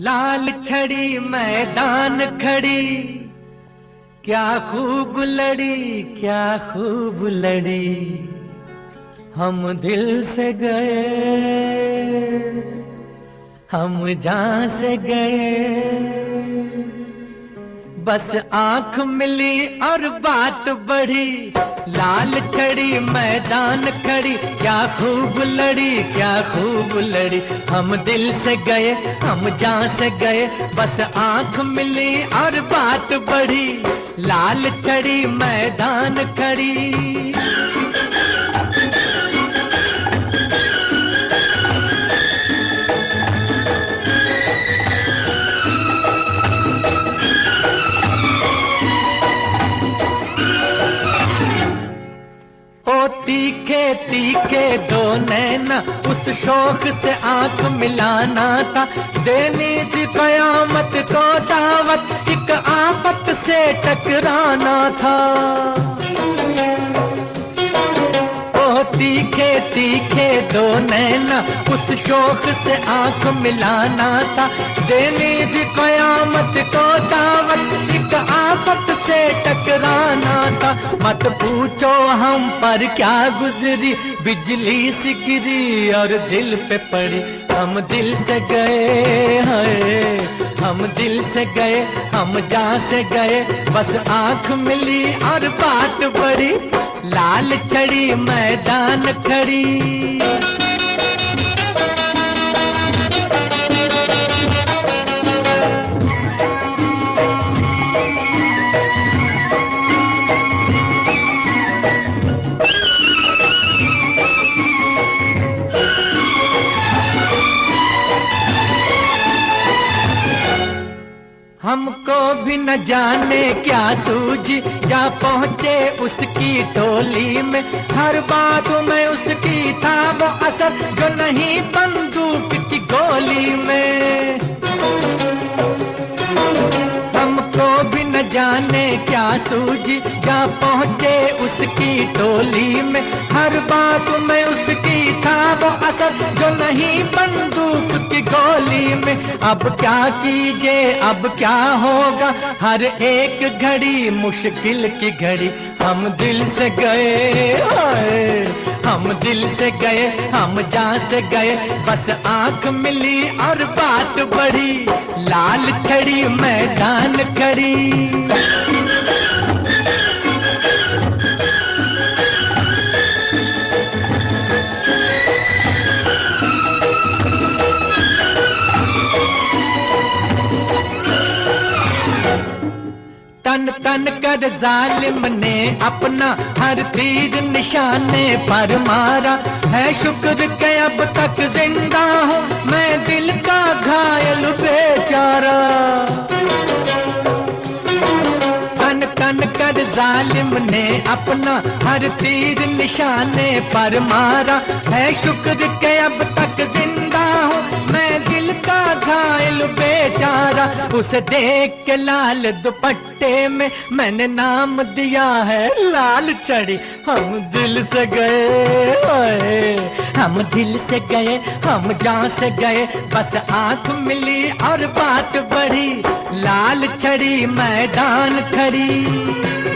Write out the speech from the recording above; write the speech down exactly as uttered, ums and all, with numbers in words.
लाल छड़ी मैदान खड़ी, क्या खूब लड़ी क्या खूब लड़ी। हम दिल से गए हम जान से गए, बस आंख मिली और बात बढ़ी। लाल छड़ी मैदान खड़ी, क्या खूब लड़ी क्या खूब लड़ी। हम दिल से गए हम जान से गए, बस आंख मिली और बात बढ़ी। लाल छड़ी मैदान खड़ी। ओ तीखे तीखे दो नैना, उस शौक से आंख मिलाना था। देनी थी कयामत को दावत, एक आफत से टकराना था। ओ तीखे तीखे दो नैना, उस शौक से आंख मिलाना था। देनी थी कयामत को दावत, एक आफत से टकराना था। मत पूछो हम पर क्या गुजरी, बिजली सी गिरी और दिल पे पड़ी। हम दिल से गए हैं हम दिल से गए हम जान से गए, बस आंख मिली और बात बढ़ी। लाल छड़ी मैदान खड़ी। हमको भी न जाने क्या सूझी, जा पहुँचे उसकी टोली में। हर बात में उसकी था वो असर, जो नहीं बंदूक की गोली में। हमको भी न जाने क्या सूझी, जा पहुँचे उसकी टोली में। हर बात में उसकी था वो असर, जो नहीं बंदूक की गोली में। अब क्या कीजिए अब क्या होगा, हर एक घड़ी मुश्किल की घड़ी। हम दिल से गए हम दिल से गए हम जान से गए, बस आंख मिली और बात बढ़ी। लाल छड़ी मैदान खड़ी। तन तन कर जालिम ने अपना हर तीर निशाने पर मारा। है शुक्र के अब तक जिंदा हूँ मैं, दिल का घायल बेचारा। तन तन कर जालिम ने अपना हर तीर निशाने पर मारा। है शुक्र के अब तक जिंदा हूँ मैं, दिल का घायल बेचारा। उसे देख के लाल दुपट्टे में मैंने नाम दिया है लाल छड़ी। हम दिल से गए हम दिल से गए हम जान से गए, बस आंख मिली और बात बढ़ी। लाल छड़ी मैदान खड़ी।